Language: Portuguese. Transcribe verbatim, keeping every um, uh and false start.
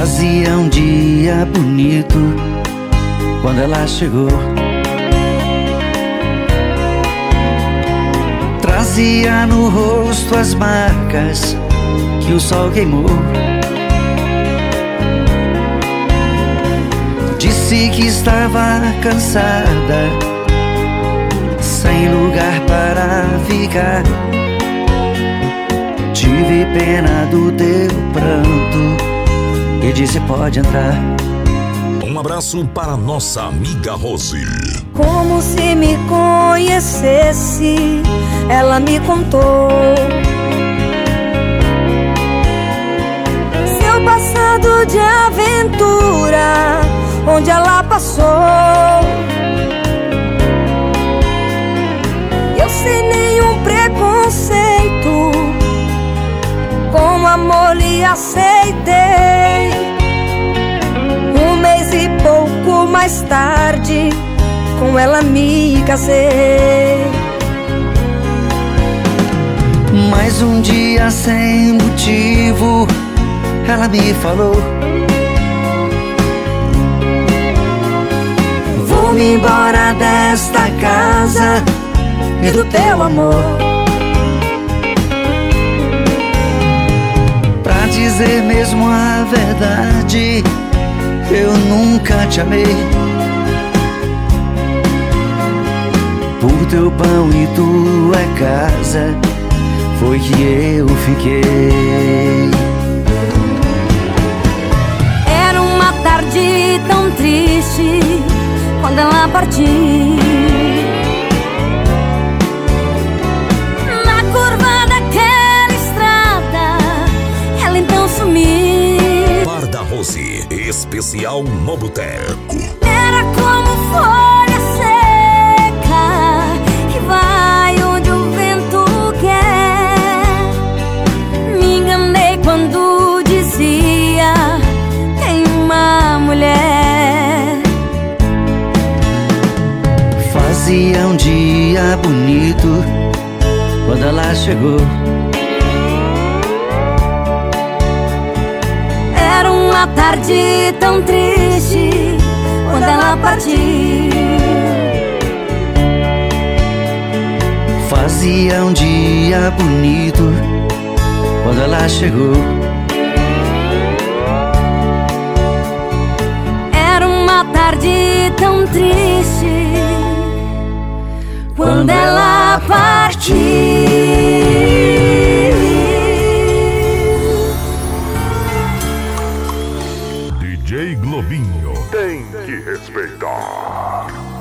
Fazia um dia bonito quando ela chegou. Trazia no rosto as marcas que o sol queimou. Disse que estava cansada, sem lugar para ficar. Tive pena do teu pranto e disse: pode entrar. Um abraço para nossa amiga Rose. Como se me conhecesse, ela me contou seu passado de aventura, onde ela passou. Eu sem nenhum preconceito, com amor lhe aceitei. Um mês e pouco mais tarde, com ela me casei. Mas um dia sem motivo, ela me falou: vou-me embora desta casa e do teu amor. Pra dizer mesmo a verdade, eu nunca te amei. Por teu pão e tua casa foi que eu fiquei. Era uma tarde tão triste quando ela partiu. Na curva daquela estrada, ela então sumiu. Bar da Rose, especial no boteco. Era como folha seca que vai onde o vento quer. Me enganei quando dizia: tem uma mulher. Fazia um dia bonito quando ela chegou. Era uma tarde tão triste quando ela partiu. Fazia um dia bonito quando ela chegou. Era uma tarde tão triste quando ela partiu. D J Globinho Tem que respeitar.